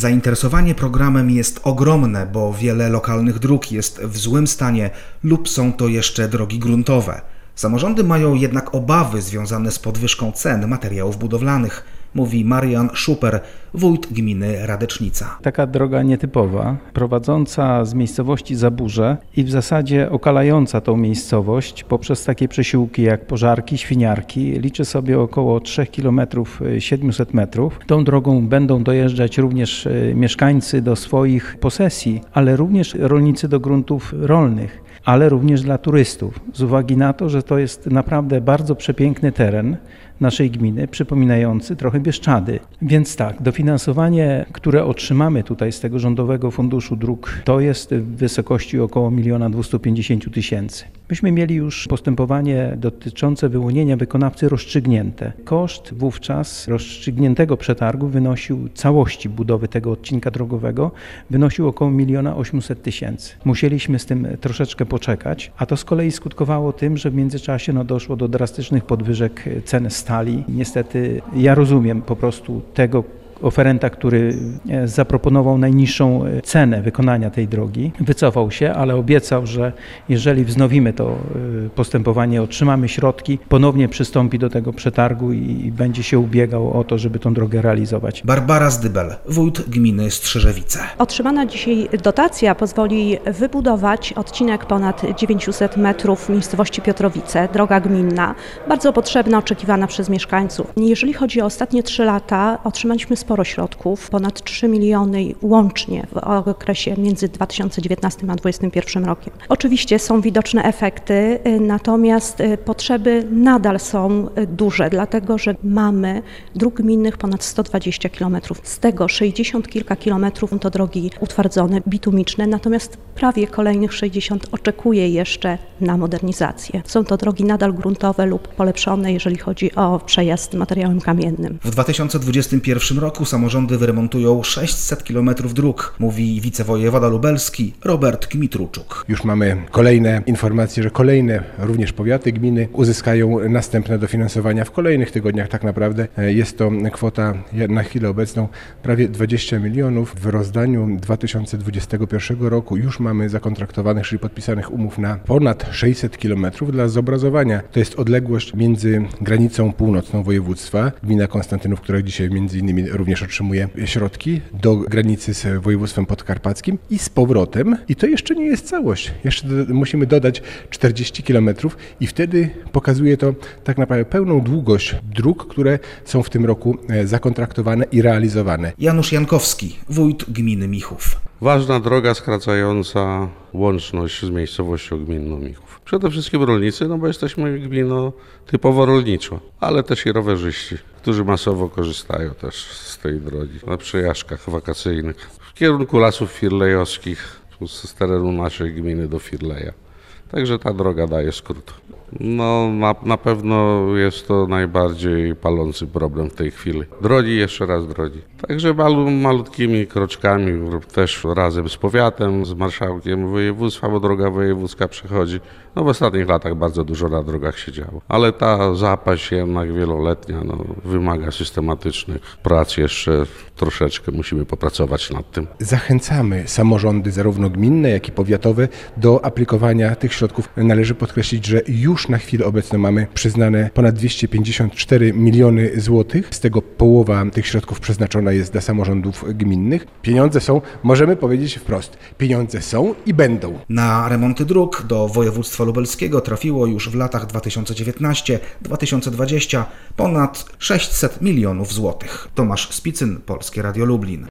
Zainteresowanie programem jest ogromne, bo wiele lokalnych dróg jest w złym stanie lub są to jeszcze drogi gruntowe. Samorządy mają jednak obawy związane z podwyżką cen materiałów budowlanych, mówi Marian Szuper, wójt gminy Radecznica. Taka droga nietypowa, prowadząca z miejscowości Zaburze i w zasadzie okalająca tą miejscowość poprzez takie przesiłki jak Pożarki, Świniarki, liczy sobie około 3 km 700 metrów. Tą drogą będą dojeżdżać również mieszkańcy do swoich posesji, ale również rolnicy do gruntów rolnych, ale również dla turystów, z uwagi na to, że to jest naprawdę bardzo przepiękny teren naszej gminy, przypominający trochę Bieszczady. Więc tak, dofinansowanie, które otrzymamy tutaj z tego Rządowego Funduszu Dróg, to jest w wysokości około 1 250 000. Myśmy mieli już postępowanie dotyczące wyłonienia wykonawcy rozstrzygnięte. Koszt wówczas rozstrzygniętego przetargu wynosił całości budowy tego odcinka drogowego, wynosił około 1 800 000. Musieliśmy z tym troszeczkę poczekać, a to z kolei skutkowało tym, że w międzyczasie doszło do drastycznych podwyżek cen stali. Niestety ja rozumiem po prostu tego oferenta, który zaproponował najniższą cenę wykonania tej drogi, wycofał się, ale obiecał, że jeżeli wznowimy to postępowanie, otrzymamy środki, ponownie przystąpi do tego przetargu i będzie się ubiegał o to, żeby tą drogę realizować. Barbara Zdybel, wójt gminy Strzyżewice. Otrzymana dzisiaj dotacja pozwoli wybudować odcinek ponad 900 metrów w miejscowości Piotrowice, droga gminna, bardzo potrzebna, oczekiwana przez mieszkańców. Jeżeli chodzi o ostatnie 3 lata, otrzymaliśmy sporo środków, ponad 3 miliony łącznie w okresie między 2019 a 2021 rokiem. Oczywiście są widoczne efekty, natomiast potrzeby nadal są duże, dlatego że mamy dróg gminnych ponad 120 km. Z tego 60 kilka kilometrów to drogi utwardzone, bitumiczne, natomiast prawie kolejnych 60 oczekuje jeszcze na modernizację. Są to drogi nadal gruntowe lub polepszone, jeżeli chodzi o przejazd materiałem kamiennym. W 2021 roku samorządy wyremontują 600 km dróg, mówi wicewojewoda lubelski Robert Gmitruczuk. Już mamy kolejne informacje, że kolejne również powiaty, gminy uzyskają następne dofinansowania w kolejnych tygodniach. Tak naprawdę jest to kwota na chwilę obecną prawie 20 milionów. W rozdaniu 2021 roku już mamy zakontraktowanych, czyli podpisanych umów na ponad 600 km. Dla zobrazowania to jest odległość między granicą północną województwa, gmina Konstantynów, która dzisiaj między innymi również otrzymuje środki, do granicy z województwem podkarpackim i z powrotem. I to jeszcze nie jest całość. Jeszcze musimy dodać 40 km i wtedy pokazuje to tak naprawdę pełną długość dróg, które są w tym roku zakontraktowane i realizowane. Janusz Jankowski, wójt gminy Michów. Ważna droga skracająca łączność z miejscowością gminną Michów. Przede wszystkim rolnicy, bo jesteśmy gminą typowo rolniczo, ale też i rowerzyści, którzy masowo korzystają też z tej drogi na przejażdżkach wakacyjnych w kierunku lasów firlejowskich z terenu naszej gminy do Firleja. Także ta droga daje skrót. Na pewno jest to najbardziej palący problem w tej chwili. Drogi, jeszcze raz drogi. Także malutkimi kroczkami, też razem z powiatem, z marszałkiem województwa, bo droga wojewódzka przechodzi. W ostatnich latach bardzo dużo na drogach się działo. Ale ta zapaść jednak wieloletnia wymaga systematycznych prac. Jeszcze troszeczkę musimy popracować nad tym. Zachęcamy samorządy zarówno gminne, jak i powiatowe do aplikowania tych środków. Należy podkreślić, że już na chwilę obecną mamy przyznane ponad 254 miliony złotych. Z tego połowa tych środków przeznaczona jest dla samorządów gminnych. Pieniądze są, możemy powiedzieć wprost, pieniądze są i będą. Na remonty dróg do województwa lubelskiego trafiło już w latach 2019-2020 ponad 600 milionów złotych. Tomasz Spicyn, Polskie Radio Lublin.